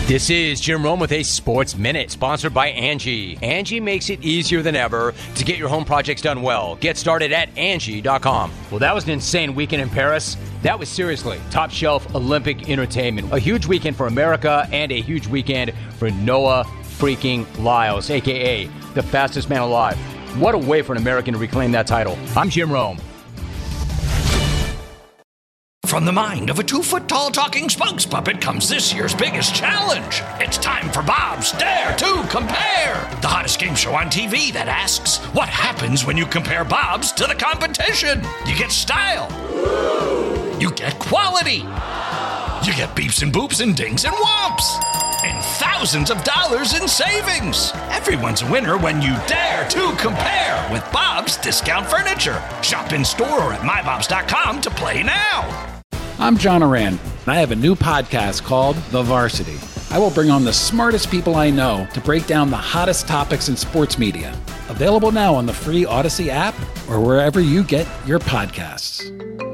This is Jim Rome with a Sports Minute, sponsored by Angie. Angie makes it easier than ever to get your home projects done well. Get started at Angie.com. Well, that was an insane weekend in Paris. That was seriously top shelf Olympic entertainment. A huge weekend for America and a huge weekend for Noah freaking Lyles, a.k.a. the fastest man alive. What a way for an American to reclaim that title. I'm Jim Rome. From the mind of a 2-foot-tall talking spokes puppet comes this year's biggest challenge. It's time for Bob's Dare to Compare, the hottest game show on TV that asks, what happens when you compare Bob's to the competition? You get style. You get quality. You get beeps and boops and dings and whomps. And thousands of dollars in savings. Everyone's a winner when you dare to compare with Bob's Discount Furniture. Shop in store or at mybobs.com to play now. I'm John Oran, and I have a new podcast called The Varsity. I will bring on the smartest people I know to break down the hottest topics in sports media. Available now on the free Odyssey app or wherever you get your podcasts.